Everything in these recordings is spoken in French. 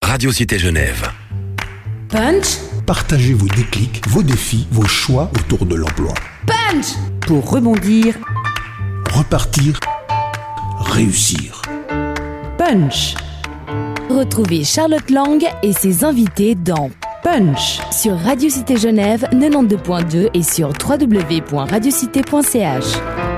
Radio Cité Genève. Punch. Partagez vos déclics, vos défis, vos choix autour de l'emploi. Punch. Pour rebondir. Repartir. Réussir. Punch. Retrouvez Charlotte Lang et ses invités dans Punch sur Radio Cité Genève 92.2 et sur www.radiocité.ch.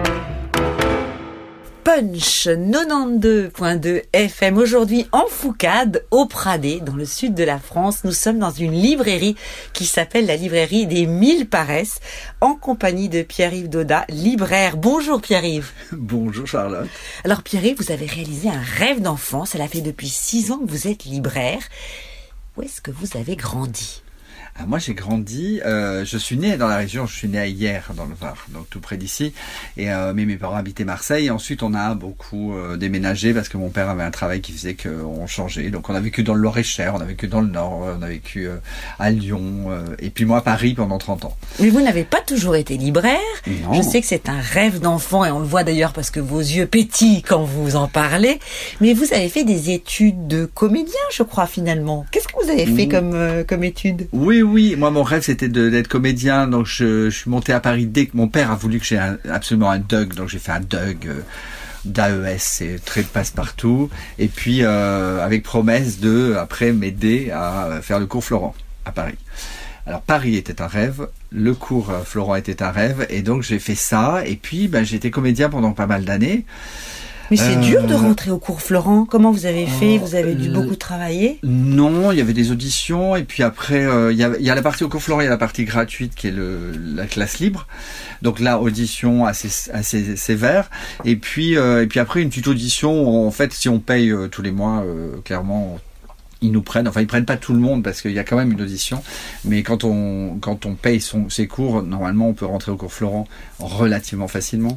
Punch 92.2 FM. Aujourd'hui en Foucade, au Pradé, dans le sud de la France. Nous sommes dans une librairie qui s'appelle la librairie des 1000 Paresses, en compagnie de Pierre-Yves Daudat, libraire. Bonjour Pierre-Yves. Bonjour Charlotte. Alors Pierre-Yves, vous avez réalisé un rêve d'enfant. Cela fait depuis 6 ans que vous êtes libraire. Où est-ce que vous avez grandi ? Moi j'ai grandi, je suis né dans la région, je suis né à Hyères dans le Var, donc tout près d'ici, et mais mes parents habitaient Marseille, et ensuite on a beaucoup déménagé parce que mon père avait un travail qui faisait qu'on changeait, donc on a vécu dans le Loir-et-Cher, on a vécu dans le Nord, on a vécu à Lyon, et puis moi à Paris pendant 30 ans. Mais vous n'avez pas toujours été libraire. Non. Je sais que c'est un rêve d'enfant, et on le voit d'ailleurs parce que vos yeux pétillent quand vous en parlez, mais vous avez fait des études de comédien, je crois, finalement. Qu'est-ce que vous avez fait comme études ? Oui, moi mon rêve c'était d'être comédien, donc je suis monté à Paris dès que mon père a voulu que j'ai absolument un DUG, donc j'ai fait un DUG d'AES, c'est trait de passe-partout, et puis avec promesse de après m'aider à faire le cours Florent à Paris. Alors Paris était un rêve, le cours Florent était un rêve, et donc j'ai fait ça, et puis j'ai été comédien pendant pas mal d'années. Mais c'est dur de rentrer au cours Florent. Comment vous avez fait ? Vous avez dû beaucoup travailler ? Non, il y avait des auditions, et puis après il y a la partie au cours Florent, il y a la partie gratuite qui est la classe libre. Donc là, audition assez sévère, et puis après une petite audition où, en fait, si on paye tous les mois, clairement ils nous prennent, enfin ils prennent pas tout le monde parce qu'il y a quand même une audition, mais quand on paye ses cours, normalement on peut rentrer au cours Florent relativement facilement.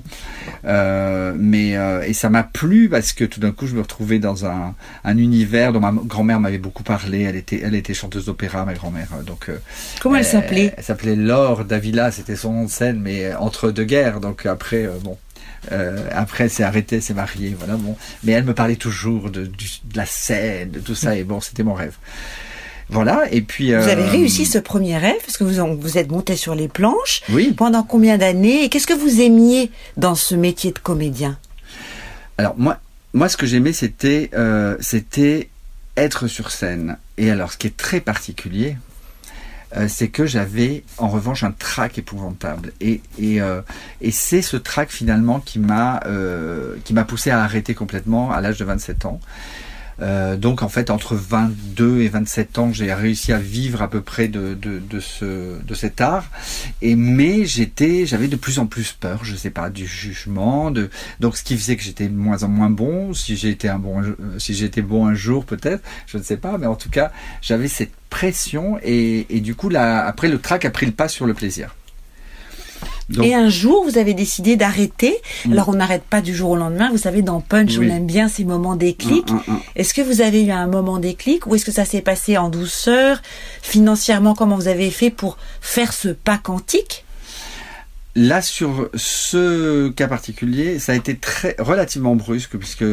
Et ça m'a plu parce que tout d'un coup je me retrouvais dans un univers dont ma grand-mère m'avait beaucoup parlé. Elle était chanteuse d'opéra, ma grand-mère. Donc comment elle s'appelait ? Elle s'appelait Laure Davila, c'était son nom de scène, mais entre deux guerres. Donc après après, c'est arrêté, c'est marié, voilà, bon. Mais elle me parlait toujours de la scène, de tout ça, et bon, c'était mon rêve. Voilà, et puis... Vous avez réussi ce premier rêve, parce que vous êtes monté sur les planches. Oui. Pendant combien d'années ? Et qu'est-ce que vous aimiez dans ce métier de comédien ? Alors, moi, ce que j'aimais, c'était être sur scène. Et alors, ce qui est très particulier, c'est que j'avais en revanche un trac épouvantable, et c'est ce trac finalement qui m'a poussé à arrêter complètement à l'âge de 27 ans. Donc en fait entre 22 et 27 ans j'ai réussi à vivre à peu près de cet art, mais j'avais de plus en plus peur, je sais pas, du jugement, donc ce qui faisait que j'étais de moins en moins bon. Si j'étais bon un jour peut-être, je ne sais pas, mais en tout cas j'avais cette pression, et du coup là après le trac a pris le pas sur le plaisir. Donc, et un jour, vous avez décidé d'arrêter. Alors, on n'arrête pas du jour au lendemain. Vous savez, dans Punch, oui, on aime bien ces moments déclic. Est-ce que vous avez eu un moment déclic, ou est-ce que ça s'est passé en douceur ? Financièrement, comment vous avez fait pour faire ce pas quantique ? Là, sur ce cas particulier, ça a été relativement brusque, puisque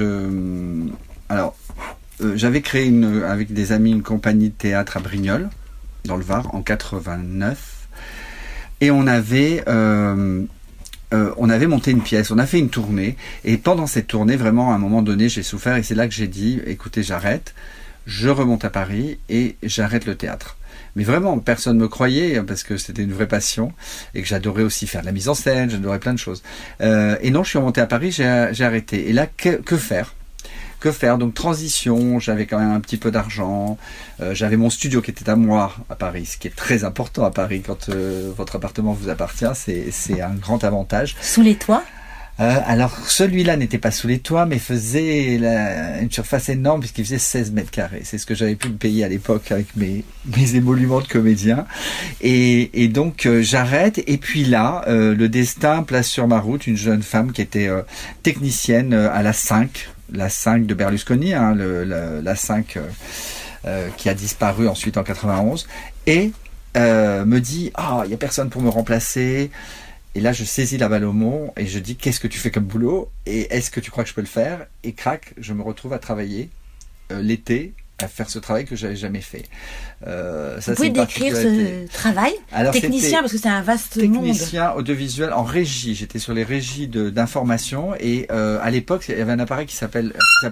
j'avais créé avec des amis une compagnie de théâtre à Brignoles, dans le Var, en 89. Et on avait monté une pièce, on a fait une tournée, et pendant cette tournée, vraiment, à un moment donné, j'ai souffert, et c'est là que j'ai dit, écoutez, j'arrête, je remonte à Paris, et j'arrête le théâtre. Mais vraiment, personne ne me croyait, parce que c'était une vraie passion, et que j'adorais aussi faire de la mise en scène, j'adorais plein de choses. Et non, je suis remonté à Paris, j'ai arrêté. Et là, que faire ? Donc transition, j'avais quand même un petit peu d'argent, j'avais mon studio qui était à moi à Paris, ce qui est très important à Paris quand votre appartement vous appartient, c'est un grand avantage. Sous les toits ? Alors celui-là n'était pas sous les toits, mais faisait une surface énorme puisqu'il faisait 16 mètres carrés. C'est ce que j'avais pu me payer à l'époque avec mes émoluments de comédien. Et donc j'arrête, et puis là, le destin place sur ma route une jeune femme qui était technicienne à la 5 de Berlusconi, la 5 qui a disparu ensuite en 91, et me dit il y a personne pour me remplacer. Et là je saisis la balle au mont et je dis qu'est-ce que tu fais comme boulot et est-ce que tu crois que je peux le faire, et crac, je me retrouve à travailler l'été à faire ce travail que j'avais jamais fait. Vous pouvez décrire ce travail? Alors, technicien, parce que c'est un vaste monde. Technicien audiovisuel en régie. J'étais sur les régies d'information et à l'époque, il y avait un appareil qui s'appelait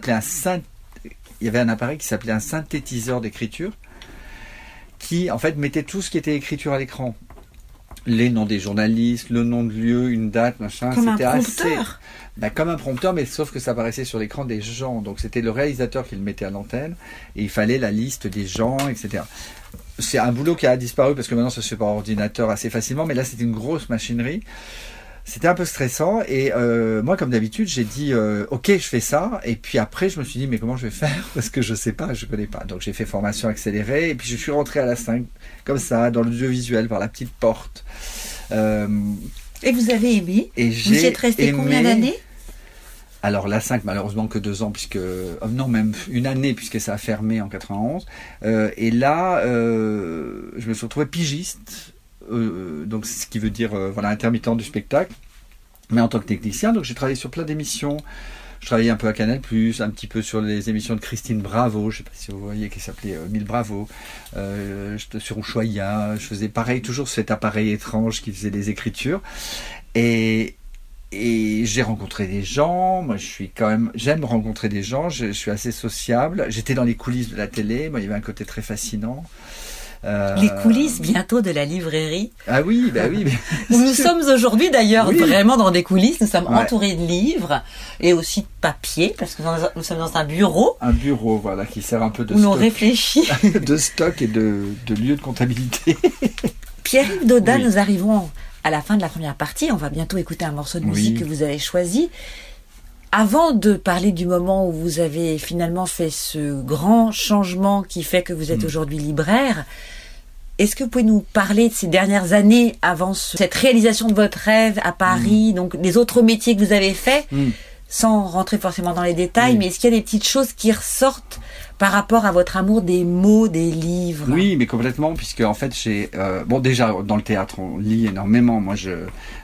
un synthétiseur d'écriture qui, en fait, mettait tout ce qui était écriture à l'écran. Les noms des journalistes, le nom de lieu, une date, machin. Comme c'était un prompteur. Comme un prompteur, mais sauf que ça apparaissait sur l'écran des gens. Donc c'était le réalisateur qui le mettait à l'antenne et il fallait la liste des gens, etc. C'est un boulot qui a disparu parce que maintenant ça se fait par ordinateur assez facilement, mais là c'était une grosse machinerie. C'était un peu stressant et moi comme d'habitude j'ai dit ok je fais ça et puis après je me suis dit mais comment je vais faire parce que je sais pas, je connais pas. Donc j'ai fait formation accélérée et puis je suis rentré à la 5 comme ça dans l'audiovisuel par la petite porte. Et vous avez aimé? Et vous y êtes resté combien d'années? Alors la 5 malheureusement que 2 ans puisque non même une année puisque ça a fermé en 91 et là je me suis retrouvé pigiste. Donc c'est ce qui veut dire intermittent du spectacle, mais en tant que technicien. Donc j'ai travaillé sur plein d'émissions. Je travaillais un peu à Canal+, un petit peu sur les émissions de Christine Bravo, je sais pas si vous voyez, qui s'appelait 1000 Bravo, sur Ushuaïa. Je faisais pareil, toujours cet appareil étrange qui faisait des écritures. Et j'ai rencontré des gens. Moi, j'aime rencontrer des gens. Je suis assez sociable. J'étais dans les coulisses de la télé. Moi, il y avait un côté très fascinant. Les coulisses bientôt de la librairie. Ah oui, bah oui. Nous sommes aujourd'hui d'ailleurs vraiment dans des coulisses. Nous sommes entourés de livres et aussi de papier parce que nous sommes dans un bureau. Un bureau, voilà, qui sert un peu de où l'on réfléchit. De stock et de lieu de comptabilité. Pierre-Yves Daudat, nous arrivons à la fin de la première partie. On va bientôt écouter un morceau de musique que vous avez choisi. Avant de parler du moment où vous avez finalement fait ce grand changement qui fait que vous êtes aujourd'hui libraire, est-ce que vous pouvez nous parler de ces dernières années avant cette réalisation de votre rêve à Paris, donc les autres métiers que vous avez faits, sans rentrer forcément dans les détails, mais est-ce qu'il y a des petites choses qui ressortent par rapport à votre amour des mots, des livres? Oui, mais complètement, puisque en fait, déjà dans le théâtre, on lit énormément. Moi, je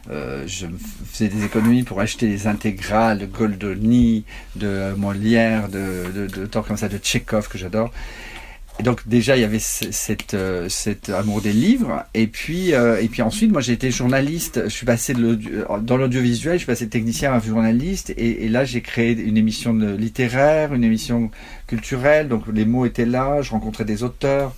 faisais des économies pour acheter des intégrales de Goldoni, de Molière, de temps comme ça, de Tchekhov que j'adore. Et donc déjà il y avait cet amour des livres et puis ensuite moi j'ai été journaliste, je suis passé dans l'audiovisuel, je suis passé technicien à journaliste et là j'ai créé une émission littéraire, une émission culturelle, donc les mots étaient là, je rencontrais des auteurs.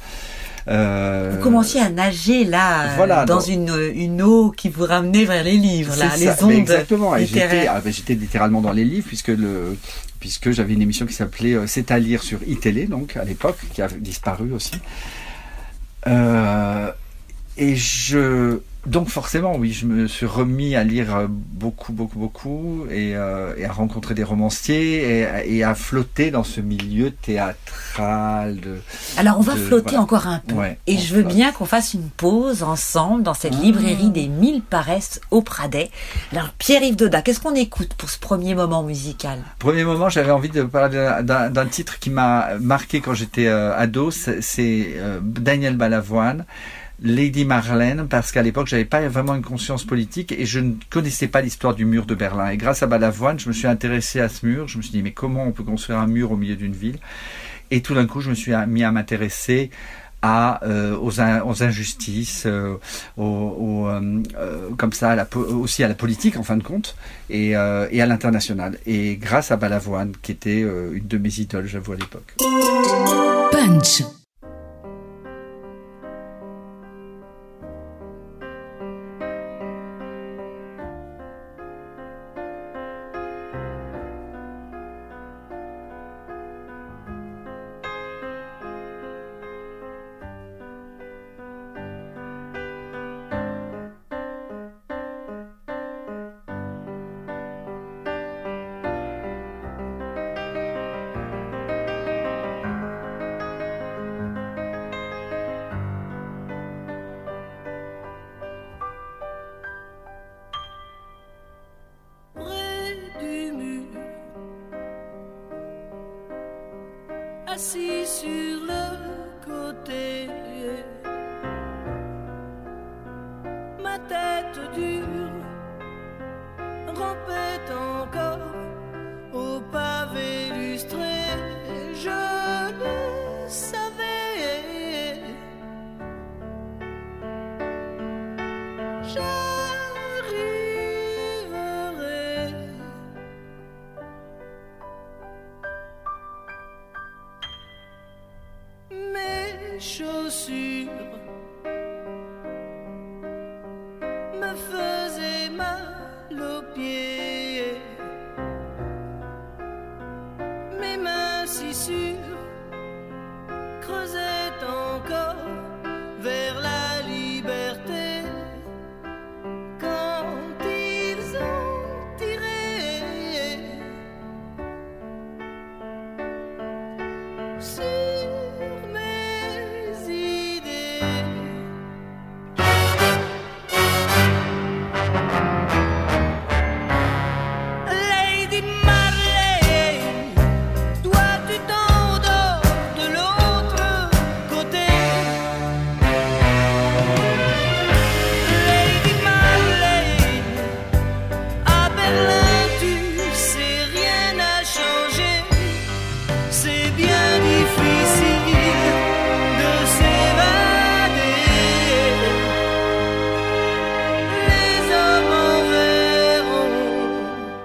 Vous commenciez à nager là, dans une eau qui vous ramenait vers les livres, là, les ondes exactement. littéraires. Et j'étais littéralement dans les livres puisque j'avais une émission qui s'appelait C'est à lire sur iTélé, donc à l'époque, qui a disparu aussi. Donc forcément, oui, je me suis remis à lire beaucoup et à rencontrer des romanciers et à flotter dans ce milieu théâtral. Alors on va flotter encore un peu. Et je veux bien qu'on fasse une pause ensemble dans cette librairie des 1000 paresses au Pradet. Alors Pierre-Yves Daudat, qu'est-ce qu'on écoute pour ce premier moment musical? Premier moment, j'avais envie de parler d'un titre qui m'a marqué quand j'étais ado. C'est Daniel Balavoine. Lady Marlène, parce qu'à l'époque j'avais pas vraiment une conscience politique et je ne connaissais pas l'histoire du mur de Berlin, et grâce à Balavoine je me suis intéressé à ce mur. Je me suis dit mais comment on peut construire un mur au milieu d'une ville, et tout d'un coup je me suis mis à m'intéresser aux injustices, comme ça aussi à la politique en fin de compte, et à l'international, et grâce à Balavoine qui était une de mes idoles, j'avoue, à l'époque. Punch. Assis sur le côté, ma tête dure rampait encore au pavé lustré. Je l'ai chaussures me faisaient mal aux pieds. Mes mains si sûres creusaient encore vers la liberté quand ils ont tiré sur mes idées. Lady Marley, toi tu t'endors de l'autre côté. Lady Marley, à Berlin tu sais rien n'a changé. C'est bien difficile de s'évader. Les hommes en verront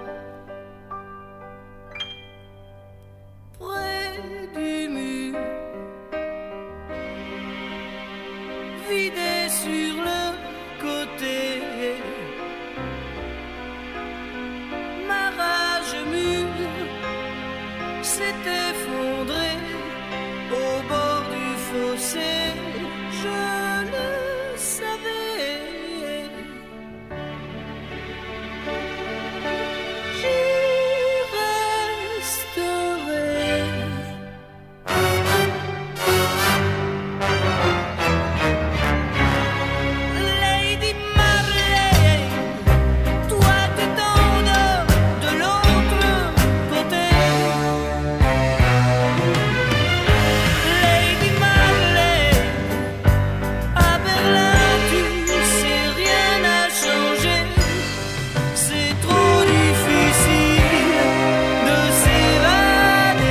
près du mur, vidé sur le côté. Ma rage mûre s'est effondrée au bord du fossé. Je le savais. J'y resterai. Lady Marley, toi tu t'endors de l'autre côté. Lady Marley, à Berlin tu sais rien n'a changé. C'est trop difficile de s'évader.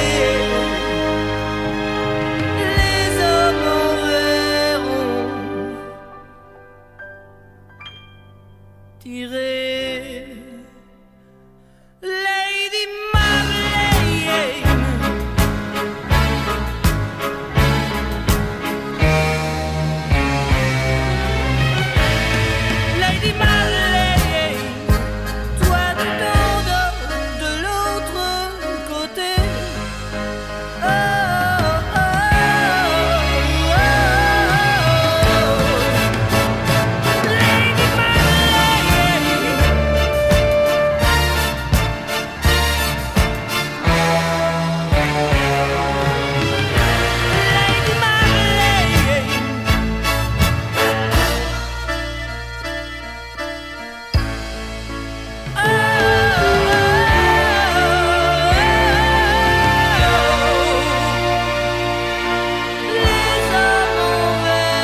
Les hommes en verront tirer. Lady Marley, Lady Marley, toi tu t'endors de l'autre côté. Oh, oh, oh, oh. Lady Marley, Lady Marley. Les hommes en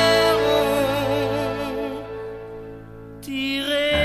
verront tirer.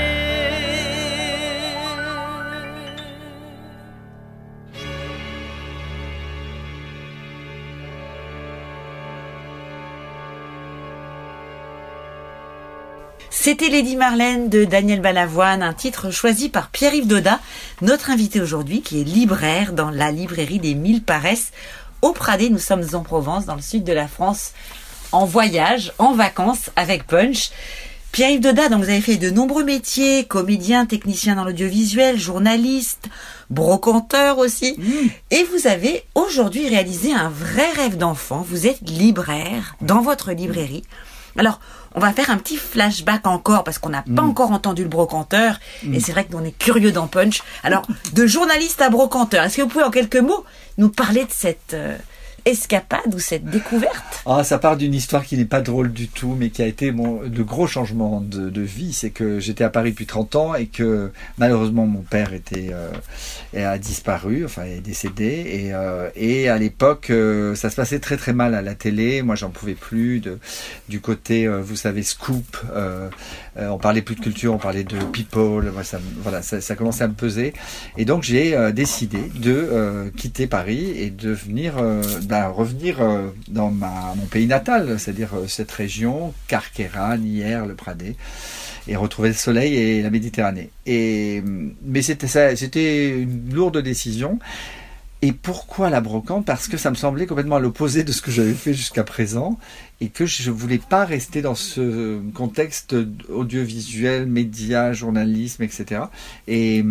C'était Lady Marlène de Daniel Balavoine, un titre choisi par Pierre-Yves Daudat, notre invité aujourd'hui, qui est libraire dans la librairie des Mille Paresses au Pradé. Nous sommes en Provence, dans le sud de la France, en voyage, en vacances avec Punch. Pierre-Yves Daudat, donc vous avez fait de nombreux métiers, comédien, technicien dans l'audiovisuel, journaliste, brocanteur aussi. Et vous avez aujourd'hui réalisé un vrai rêve d'enfant. Vous êtes libraire dans votre librairie. Alors, on va faire un petit flashback encore, parce qu'on n'a pas encore entendu le brocanteur, et c'est vrai qu'on est curieux dans Punch. Alors, de journaliste à brocanteur, est-ce que vous pouvez en quelques mots nous parler de cette escapade ou cette découverte? Ah, ça part d'une histoire qui n'est pas drôle du tout, mais qui a été de gros changements de vie. C'est que j'étais à Paris depuis 30 ans et que malheureusement mon père a disparu, enfin est décédé. Et à l'époque, ça se passait très très mal à la télé. Moi, j'en pouvais plus du côté, vous savez, scoop. On parlait plus de culture, on parlait de people. Moi, ça commençait à me peser. Et donc j'ai décidé de quitter Paris et de venir revenir dans mon pays natal, c'est-à-dire cette région, Carqueiranne, Hyères, le Pradé, et retrouver le soleil et la Méditerranée. Mais c'était une lourde décision. Et pourquoi la brocante? Parce que ça me semblait complètement à l'opposé de ce que j'avais fait jusqu'à présent et que je ne voulais pas rester dans ce contexte audiovisuel, médias, journalisme, etc. Et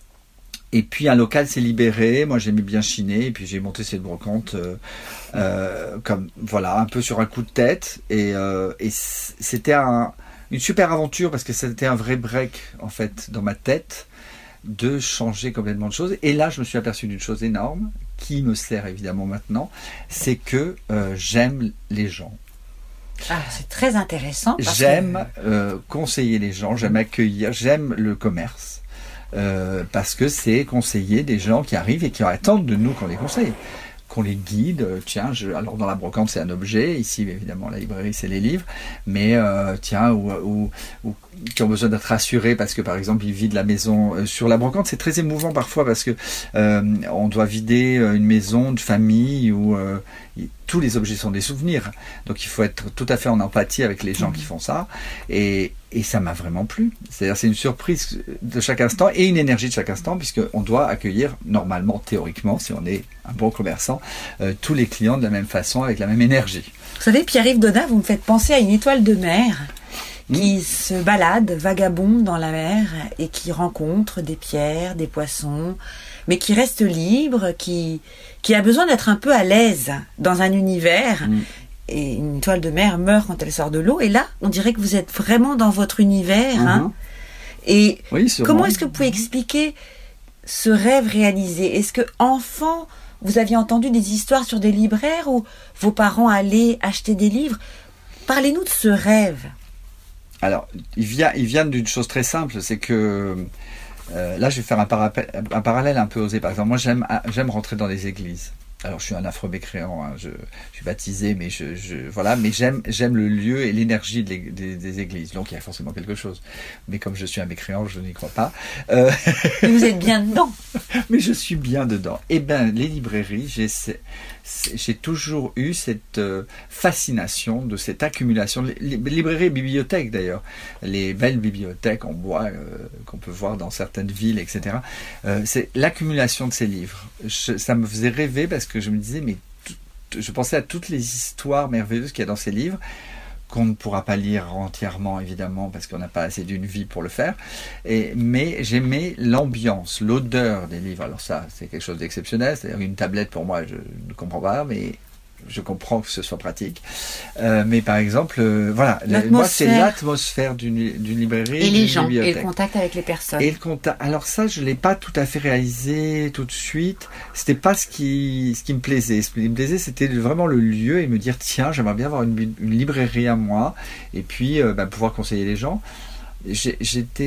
puis un local s'est libéré, moi j'aimais bien chiner, et puis j'ai monté cette brocante comme voilà, un peu sur un coup de tête. Et c'était une super aventure parce que c'était un vrai break en fait dans ma tête, de changer complètement de choses. Et là, je me suis aperçu d'une chose énorme qui me sert évidemment maintenant, c'est que j'aime les gens. Ah, c'est très intéressant. J'aime conseiller les gens, j'aime accueillir, j'aime le commerce. Parce que c'est conseiller des gens qui arrivent et qui attendent de nous qu'on les conseille, qu'on les guide. Alors dans la brocante c'est un objet, ici évidemment la librairie c'est les livres, mais ou qui ont besoin d'être rassurés parce que par exemple ils vident la maison. Sur la brocante c'est très émouvant parfois parce que on doit vider une maison de famille où tous les objets sont des souvenirs, donc il faut être tout à fait en empathie avec les gens qui font ça, et ça m'a vraiment plu. C'est-à-dire c'est une surprise de chaque instant et une énergie de chaque instant, puisqu'on doit accueillir normalement, théoriquement, si on est un bon commerçant, tous les clients de la même façon, avec la même énergie. Vous savez, Pierre-Yves Donat, vous me faites penser à une étoile de mer qui se balade, vagabonde dans la mer et qui rencontre des pierres, des poissons, mais qui reste libre, qui a besoin d'être un peu à l'aise dans un univers. Et une étoile de mer meurt quand elle sort de l'eau. Et là, on dirait que vous êtes vraiment dans votre univers. Hein. Et oui, comment est-ce que vous pouvez expliquer ce rêve réalisé? Est-ce que enfant, vous aviez entendu des histoires sur des libraires où vos parents allaient acheter des livres? Parlez-nous de ce rêve. Alors, il vient d'une chose très simple, c'est que là, je vais faire un parallèle un peu osé. Par exemple, moi, j'aime rentrer dans les églises. Alors, je suis un affreux mécréant, hein. Je suis baptisé, mais voilà, mais j'aime le lieu et l'énergie des églises. Donc, il y a forcément quelque chose. Mais comme je suis un mécréant, je n'y crois pas. Mais vous êtes bien dedans. Mais je suis bien dedans. Eh bien, les librairies, j'ai toujours eu cette fascination de cette accumulation. Les librairies et bibliothèques, d'ailleurs. Les belles bibliothèques en bois qu'on peut voir dans certaines villes, etc. C'est l'accumulation de ces livres. Ça me faisait rêver parce que je me disais, mais je pensais à toutes les histoires merveilleuses qu'il y a dans ces livres, qu'on ne pourra pas lire entièrement, évidemment, parce qu'on n'a pas assez d'une vie pour le faire. Mais j'aimais l'ambiance, l'odeur des livres. Alors ça, c'est quelque chose d'exceptionnel. C'est-à-dire une tablette, pour moi, je ne comprends pas, mais je comprends que ce soit pratique. Mais par exemple, voilà, moi, c'est l'atmosphère d'une librairie. Et les gens, bibliothèque. Et le contact avec les personnes. Et le contact. Alors ça, je ne l'ai pas tout à fait réalisé tout de suite. C'était pas ce qui me plaisait. Ce qui me plaisait, c'était vraiment le lieu et me dire, tiens, j'aimerais bien avoir une librairie à moi et puis pouvoir conseiller les gens. J'étais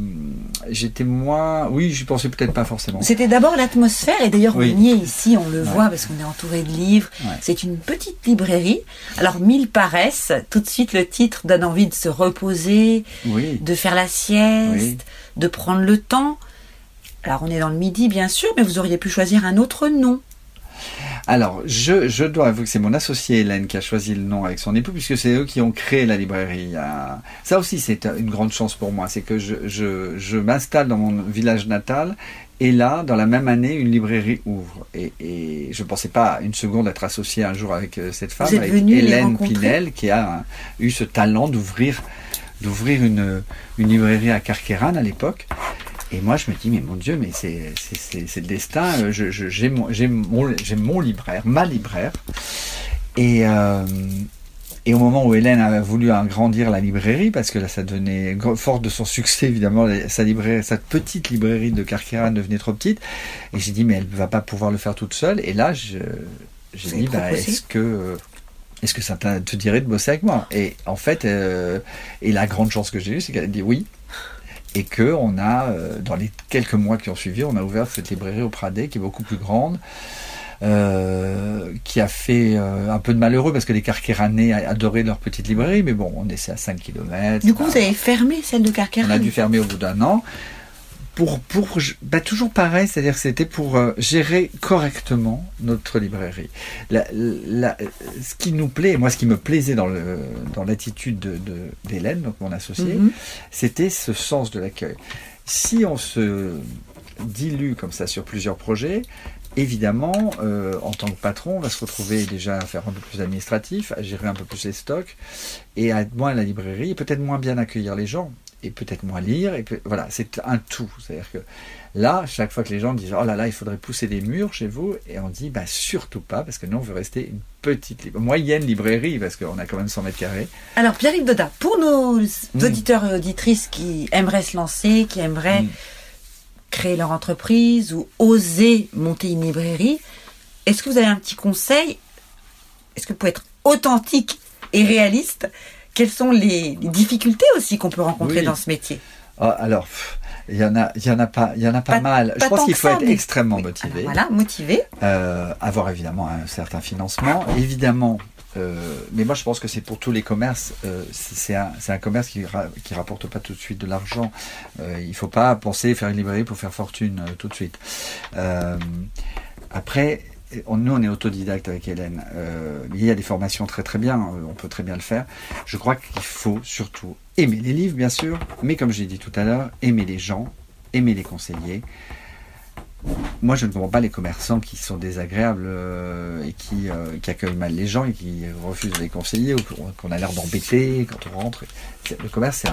moins... Oui, j'y pensais peut-être pas forcément. C'était d'abord l'atmosphère, et d'ailleurs oui. on y est ici, on le voit parce qu'on est entouré de livres. Ouais. C'est une petite librairie. Alors, 1000 paresses, tout de suite le titre donne envie de se reposer, oui. de faire la sieste, oui. de prendre le temps. Alors, on est dans le midi, bien sûr, mais vous auriez pu choisir un autre nom. Alors, je dois avouer que c'est mon associée Hélène qui a choisi le nom avec son époux, puisque c'est eux qui ont créé la librairie. Ça aussi, c'est une grande chance pour moi. C'est que je m'installe dans mon village natal, et là, dans la même année, une librairie ouvre. Et je ne pensais pas une seconde être associé un jour avec cette femme, avec Hélène Pinel, qui a eu ce talent d'ouvrir une librairie à Carqueiranne à l'époque. Et moi, je me dis, mais mon Dieu, mais c'est le destin. J'ai mon libraire, ma libraire. Et au moment où Hélène a voulu agrandir la librairie, parce que là, ça devenait, fort de son succès, évidemment, sa petite librairie de Carqueiranne devenait trop petite. Et j'ai dit, mais elle ne va pas pouvoir le faire toute seule. Et là, j'ai dit, est-ce que ça te dirait de bosser avec moi? Et en fait, et la grande chance que j'ai eue, c'est qu'elle a dit oui. Et que on a, dans les quelques mois qui ont suivi, on a ouvert cette librairie au Pradet, qui est beaucoup plus grande, qui a fait un peu de malheureux, parce que les Carqueiranais adoraient leur petite librairie, mais bon, on est à 5 km. Du coup, vous avez fermé celle de Carqueiranne? On a dû fermer au bout d'un an. Toujours pareil, c'est-à-dire que c'était pour gérer correctement notre librairie. Ce qui nous plaît, moi ce qui me plaisait dans l'attitude d'Hélène, donc mon associée, c'était ce sens de l'accueil. Si on se dilue comme ça sur plusieurs projets, évidemment, en tant que patron, on va se retrouver déjà à faire un peu plus administratif, à gérer un peu plus les stocks, et à être moins à la librairie, et peut-être moins bien accueillir les gens, et peut-être moins lire, voilà, c'est un tout. C'est-à-dire que là, chaque fois que les gens disent « Oh là là, il faudrait pousser des murs chez vous », et on dit « surtout pas, parce que nous, on veut rester une petite, moyenne librairie, parce qu'on a quand même 100 mètres carrés. » Alors, Pierre-Yves Dodat, pour nos auditeurs et auditrices qui aimeraient se lancer, qui aimeraient créer leur entreprise ou oser monter une librairie, est-ce que vous avez un petit conseil? Est-ce que vous pouvez être authentique et réaliste? Quelles sont les difficultés aussi qu'on peut rencontrer dans ce métier? Alors, il y en a pas mal. Je pense qu'il faut être extrêmement motivé. Alors, voilà, motivé. Avoir évidemment un certain financement. Évidemment, mais moi je pense que c'est pour tous les commerces. C'est un commerce qui rapporte pas tout de suite de l'argent. Il faut pas penser faire une librairie pour faire fortune tout de suite. Après, nous on est autodidacte avec Hélène. Il y a des formations très très bien. On peut très bien le faire. Je crois qu'il faut surtout aimer les livres, bien sûr, mais comme j'ai dit tout à l'heure, aimer les gens, aimer les conseillers. Moi, je ne comprends pas les commerçants qui sont désagréables et qui accueillent mal les gens et qui refusent de les conseiller ou qu'on a l'air d'embêter quand on rentre. Le commerce,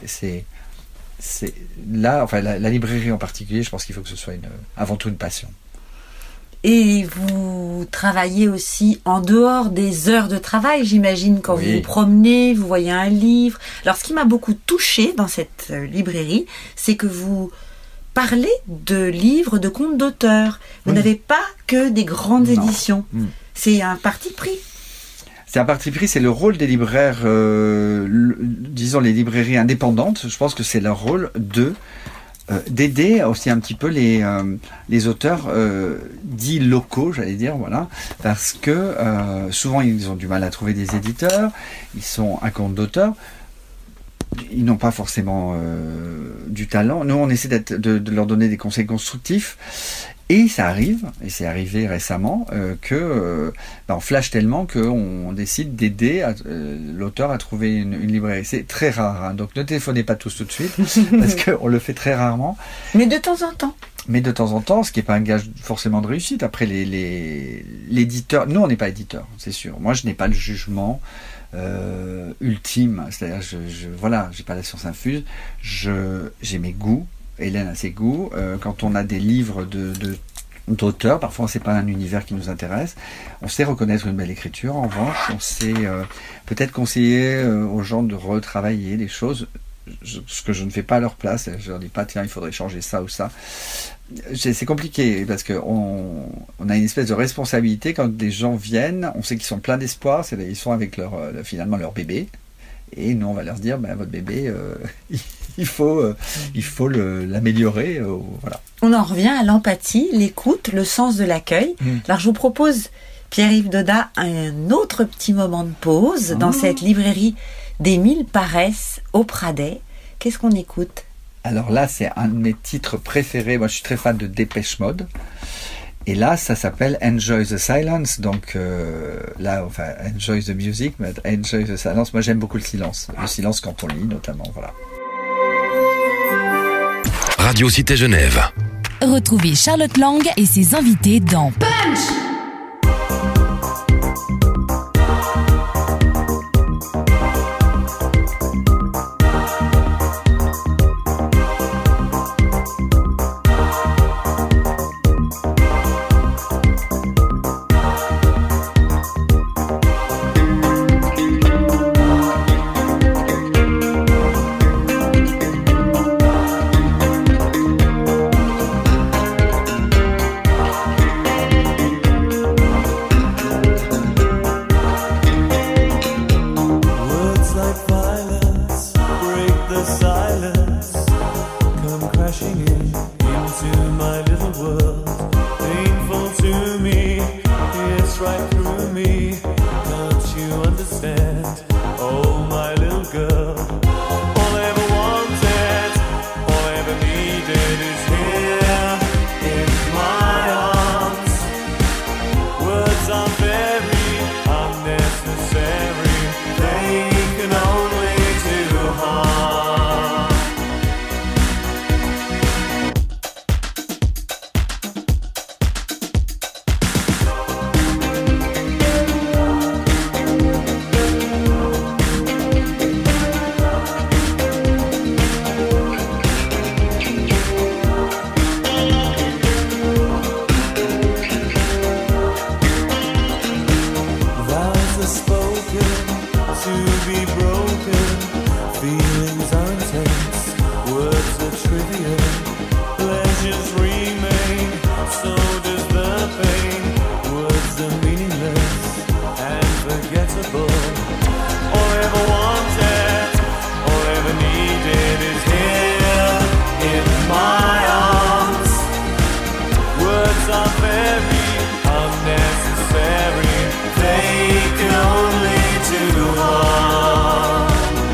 c'est là, enfin la librairie en particulier, je pense qu'il faut que ce soit avant tout une passion. Et vous travaillez aussi en dehors des heures de travail, j'imagine, quand vous vous promenez, vous voyez un livre. Alors, ce qui m'a beaucoup touchée dans cette librairie, c'est que vous parlez de livres, de contes d'auteurs. Vous n'avez pas que des grandes éditions. C'est un parti pris. C'est un parti pris, c'est le rôle des libraires, disons les librairies indépendantes. Je pense que c'est leur rôle d'aider aussi un petit peu les auteurs dits locaux, j'allais dire, voilà, parce que souvent ils ont du mal à trouver des éditeurs, ils sont à compte d'auteur, ils n'ont pas forcément du talent. Nous, on essaie de leur donner des conseils constructifs. Et ça arrive, et c'est arrivé récemment, on flash tellement qu'on décide d'aider l'auteur à trouver une librairie. C'est très rare, hein, donc ne téléphonez pas tous tout de suite, parce qu'on le fait très rarement. Mais de temps en temps. Mais de temps en temps, ce qui n'est pas un gage forcément de réussite. Après, l'éditeur, nous on n'est pas éditeur, c'est sûr. Moi, je n'ai pas le jugement ultime, c'est-à-dire, voilà, j'ai pas la science infuse, j'ai mes goûts. Hélène a ses goûts. Quand on a des livres d'auteurs, parfois c'est pas un univers qui nous intéresse. On sait reconnaître une belle écriture. En revanche, on sait peut-être conseiller aux gens de retravailler les choses, ce que je ne fais pas à leur place. Je leur dis pas tiens, il faudrait changer ça ou ça. C'est compliqué parce que on a une espèce de responsabilité quand des gens viennent. On sait qu'ils sont pleins d'espoir. Ils sont avec finalement leur bébé. Et nous, on va leur dire, votre bébé, il faut l'améliorer. Voilà. On en revient à l'empathie, l'écoute, le sens de l'accueil. Alors, je vous propose, Pierre-Yves Dodat, un autre petit moment de pause dans cette librairie des 1000 paresses au Pradet. Qu'est-ce qu'on écoute? Alors là, c'est un de mes titres préférés. Moi, je suis très fan de Dépêche Mode. Et là, ça s'appelle Enjoy the Silence. Donc Enjoy the Music, mais Enjoy the Silence. Moi, j'aime beaucoup le silence. Le silence quand on lit, notamment. Voilà. Radio Cité Genève. Retrouvez Charlotte Lang et ses invités dans Punch. spoken to be broken. Feelings are intense, words are trivial. Pleasures remain, so does the pain. Words are meaningless and forgettable. All I ever wanted, all I ever needed is here in my arms. Words are very unnecessary, they can only do harm.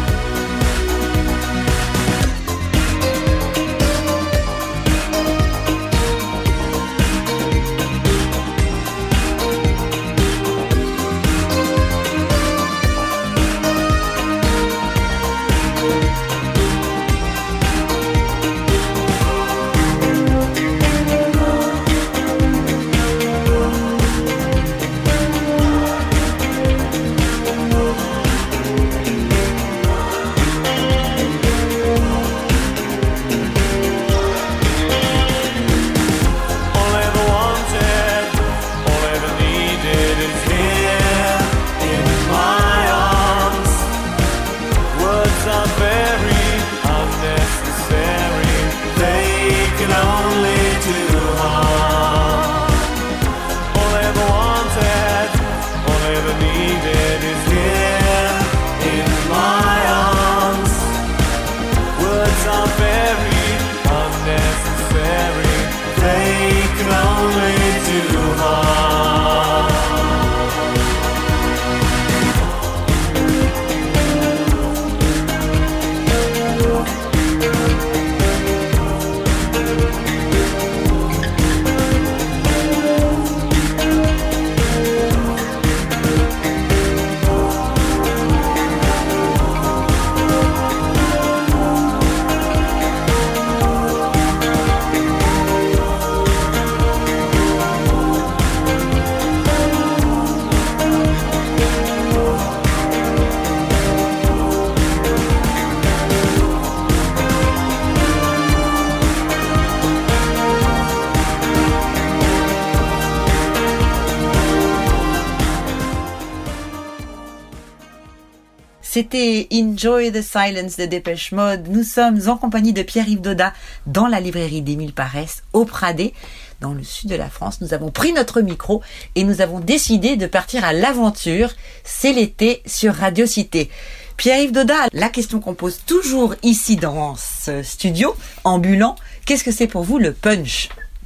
C'était Enjoy the Silence de Dépêche Mode. Nous sommes en compagnie de Pierre-Yves Daudat dans la librairie d'Émile Paresse au Pradé, dans le sud de la France. Nous avons pris notre micro et nous avons décidé de partir à l'aventure. C'est l'été sur Radio Cité. Pierre-Yves Daudat, la question qu'on pose toujours ici dans ce studio ambulant, qu'est-ce que c'est pour vous le punch ?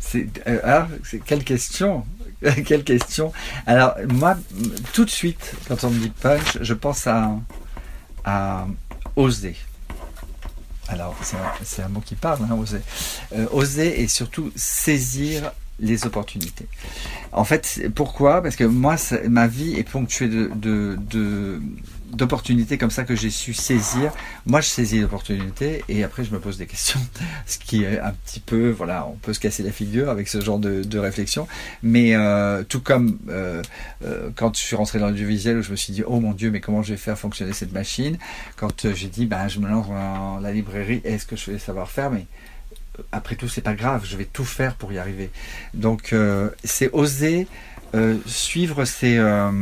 Quelle question. Quelle question. Alors, moi, tout de suite, quand on me dit punch, je pense à oser. Alors, c'est un mot qui parle, hein, oser. Oser et surtout saisir les opportunités. En fait, pourquoi ? Parce que moi, ma vie est ponctuée d'opportunités comme ça que j'ai su saisir. Moi, je saisis l'opportunité et après, je me pose des questions. Ce qui est un petit peu, voilà, on peut se casser la figure avec ce genre de réflexion. Mais tout comme quand je suis rentré dans l'audiovisuel, où je me suis dit, oh mon Dieu, mais comment je vais faire fonctionner cette machine ? Quand j'ai dit, je me lance dans la librairie, est-ce que je vais savoir faire ? Mais après tout, c'est pas grave, je vais tout faire pour y arriver. Donc, c'est oser suivre ses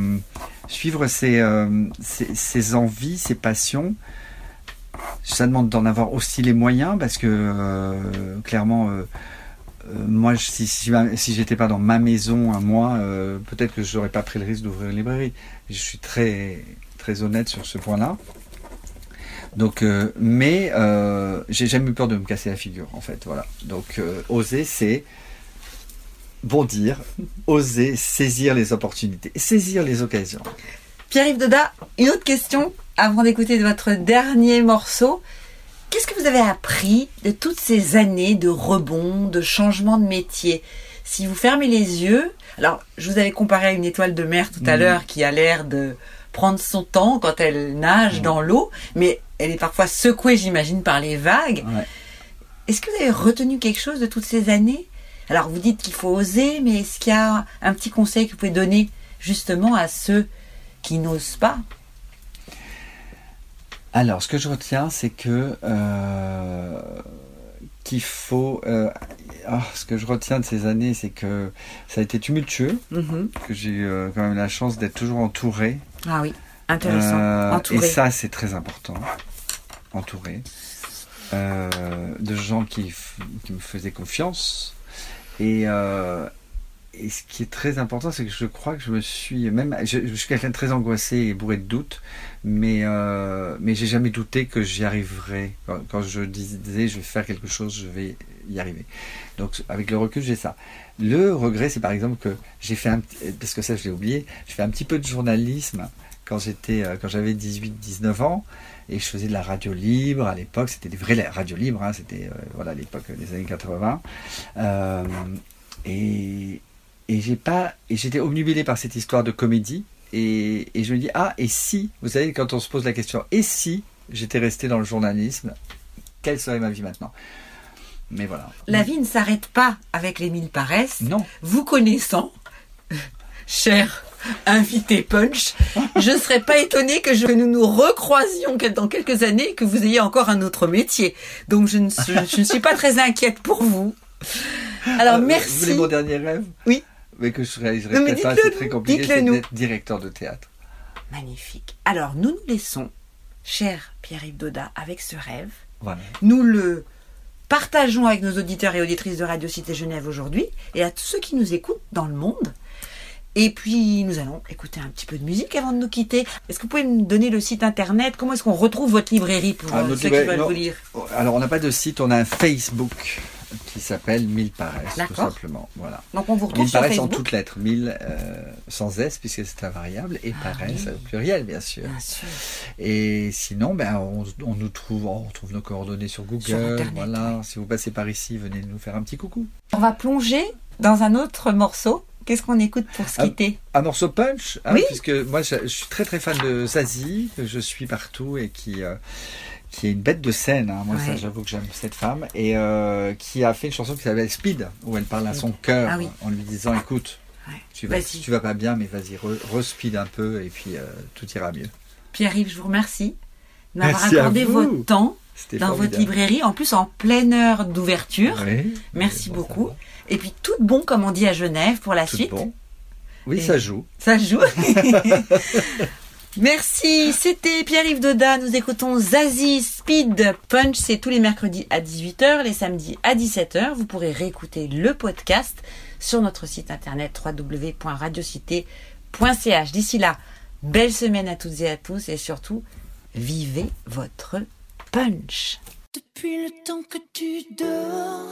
envies, ses passions. Ça demande d'en avoir aussi les moyens parce que clairement, moi, si j'étais pas dans ma maison à moi, peut-être que je n'aurais pas pris le risque d'ouvrir une librairie. Je suis très très honnête sur ce point-là. Donc, mais j'ai jamais eu peur de me casser la figure, en fait. Voilà. Donc, oser, c'est bondir, oser saisir les opportunités, saisir les occasions. Pierre-Yves Daudat, une autre question avant d'écouter votre dernier morceau. Qu'est-ce que vous avez appris de toutes ces années de rebond, de changement de métier ? Si vous fermez les yeux, alors je vous avais comparé à une étoile de mer tout à l'heure qui a l'air de prendre son temps quand elle nage dans l'eau, mais elle est parfois secouée, j'imagine, par les vagues. Ouais. Est-ce que vous avez retenu quelque chose de toutes ces années ? Alors vous dites qu'il faut oser, mais est-ce qu'il y a un petit conseil que vous pouvez donner justement à ceux qui n'osent pas ? Alors, ce que je retiens, c'est que qu'il faut... ce que je retiens de ces années, c'est que ça a été tumultueux, que j'ai eu quand même la chance d'être toujours entouré Ah oui, intéressant. Entouré. Et ça, c'est très important. Entouré de gens qui me faisaient confiance. Et ce qui est très important, c'est que je crois que je suis quelqu'un de très angoissé et bourré de doutes, mais j'ai jamais douté que j'y arriverais. Quand je disais je vais faire quelque chose, je vais y arriver. Donc avec le recul, j'ai ça. Le regret, c'est par exemple que j'ai fait parce que ça je l'ai oublié, j'ai fait un petit peu de journalisme quand j'avais 18-19 ans. Et je faisais de la radio libre à l'époque, c'était des vraies radios libres, hein, c'était à l'époque des années 80. Et j'étais obnubilé par cette histoire de comédie. Et je me dis, et si, vous savez, quand on se pose la question, et si j'étais resté dans le journalisme, quelle serait ma vie maintenant? Mais voilà. La vie ne s'arrête pas avec les 1000 paresses. Non. Vous connaissant, cher invité Punch, je ne serais pas étonnée que nous nous recroisions dans quelques années et que vous ayez encore un autre métier. Donc je ne suis pas très inquiète pour vous. Alors merci. Vous voulez mon dernier rêve? Oui. Mais que je réaliserai peut-être pas, c'est très compliqué, c'est d'être directeur de théâtre. Magnifique. Alors nous laissons, cher Pierre-Yves Daudat, avec ce rêve. Voilà. Nous le partageons avec nos auditeurs et auditrices de Radio Cité Genève aujourd'hui et à tous ceux qui nous écoutent dans le monde. Et puis, nous allons écouter un petit peu de musique avant de nous quitter. Est-ce que vous pouvez me donner le site internet? Comment est-ce qu'on retrouve votre librairie pour ceux qui veulent vous lire? Alors, on n'a pas de site, on a un Facebook qui s'appelle 1000 paresses, tout simplement. Voilà. Donc, on vous retrouve 1000 sur paresses Facebook. en toutes lettres, 1000 sans S, puisque c'est un variable, et paresses au pluriel, bien sûr. Bien sûr. Et sinon, on retrouve nos coordonnées sur Google. Sur Internet, voilà. oui. Si vous passez par ici, venez nous faire un petit coucou. On va plonger dans un autre morceau. Qu'est-ce qu'on écoute pour se quitter? Un morceau punch, Oui. Puisque moi je suis très très fan de Zazie, que je suis partout et qui est une bête de scène. Hein. Moi, ça, j'avoue que j'aime cette femme. Et qui a fait une chanson qui s'appelle Speed, où elle parle à son cœur en lui disant, écoute, tu vas pas bien, mais vas-y, re-speed un peu et puis tout ira mieux. Pierre-Yves, je vous remercie de m'avoir Merci accordé à vous. votre temps C'était dans formidable. votre librairie, en plus en pleine heure d'ouverture. Oui, Merci bon, beaucoup. ça va. Et puis tout bon, comme on dit à Genève, pour la Tout suite. bon. Oui, Et ça joue. Ça joue. Merci, c'était Pierre-Yves Daudat. Nous écoutons Zazie Speed Punch. C'est tous les mercredis à 18h, les samedis à 17h. Vous pourrez réécouter le podcast sur notre site internet www.radiocité.ch. D'ici là, belle semaine à toutes et à tous et surtout, vivez votre punch. Depuis le temps que tu dors,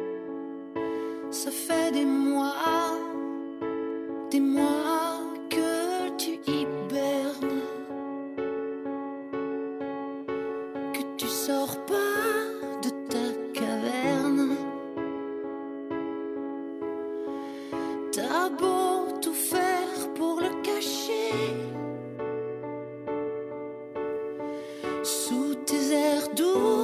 ça fait des mois que tu hibernes, que tu sors pas de ta caverne. T'as beau tout faire pour le cacher, sous tes airs doux